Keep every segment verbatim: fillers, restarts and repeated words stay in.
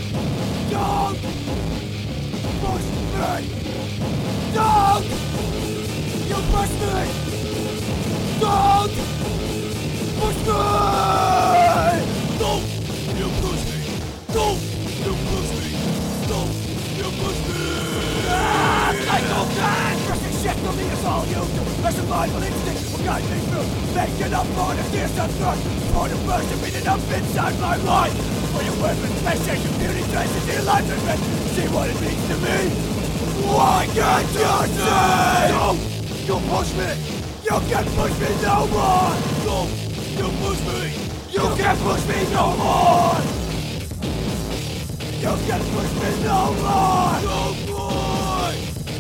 Don't push me! Don't! You push me! Don't push me! Don't you push me! Don't you push me! Don't you push me! Ah, psychopath! Crushing shit from me is all you do. A survival instinct will guide me through. Making up for the tears and blood. For the person beating up inside my mind. For your weapons, smashing your beauty traces in your life and red. See what it means to me. Why can't you see? Don't you push me! You can't push me no more! Don't you push me! You can't push me no more! You can't push me no more! No more!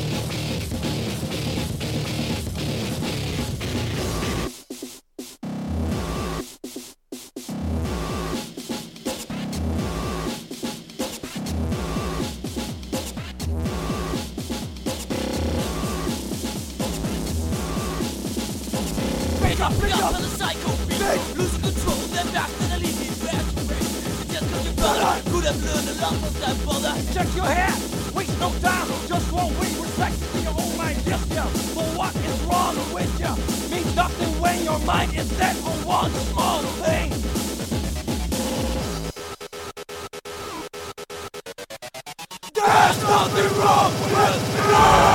Pick up, pick up for the psycho beat. Losing control, then back to the lead. Just cause your brother could have learned a lot from that brother. Check your head! Waste no time! Just won't wait respect to your own mind. Yes, yeah. For what is wrong with you? Means nothing when your mind is set on one small thing. There's nothing wrong with me!